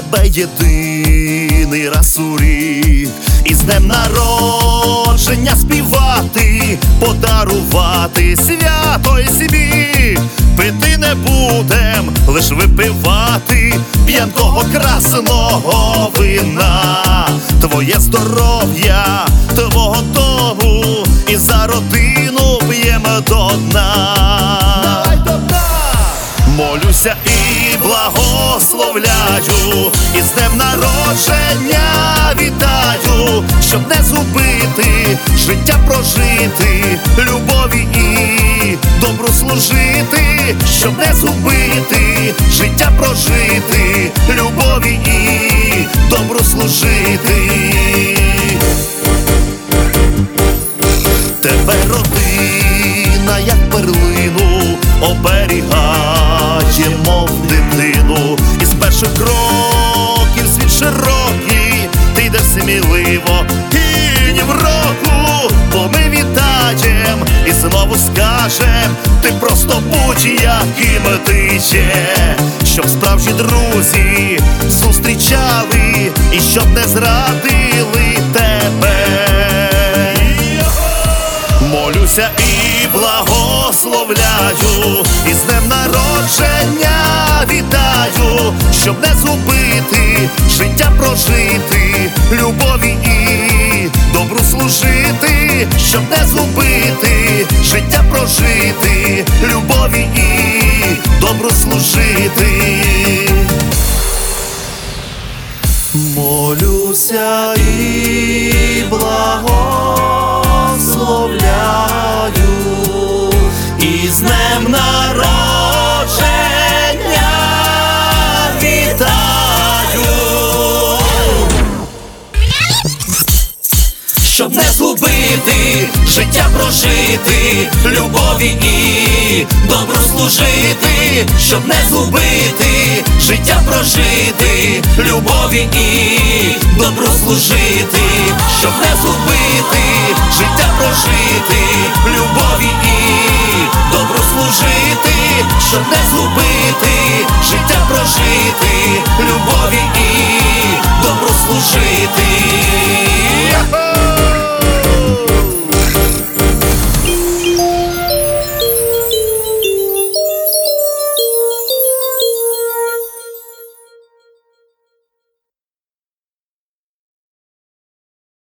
тебе єдиний раз у рік, і з днем народження співати, подарувати свято й сміх. Пити не будем, лиш випивати п'янкого красного вина. Твоє здоров'я, твого дому, і за родину п'ємо до дна. Молюся і благословляю, і з днем народження вітаю, щоб не згубити, життя прожити, любові і добру служити, щоб не згубити, життя прожити, любові і добру служити. Тебе родина, як перлину, оберігає, мов дитину. І з перших кроків світ широкий, ти йдеш сміливо і ні в року. Бо ми вітаєм і знову скажем, ти просто будь яким ти є. Щоб справжні друзі зустрічали і щоб не зрадили тебе. Молюся і благословляю, і з днем народження вітаю, щоб не згубити, життя прожити, любові і добру служити, щоб не згубити, життя прожити, любові і добру служити. Молюся і благословляю, і з днем народження вітаю, щоб не згубити, життя прожити, любові і добру служити, щоб не згубити, життя прожити, любові і добру служити, щоб не згубити, життя прожити, любові і добру служити, щоб не згубити, життя прожити,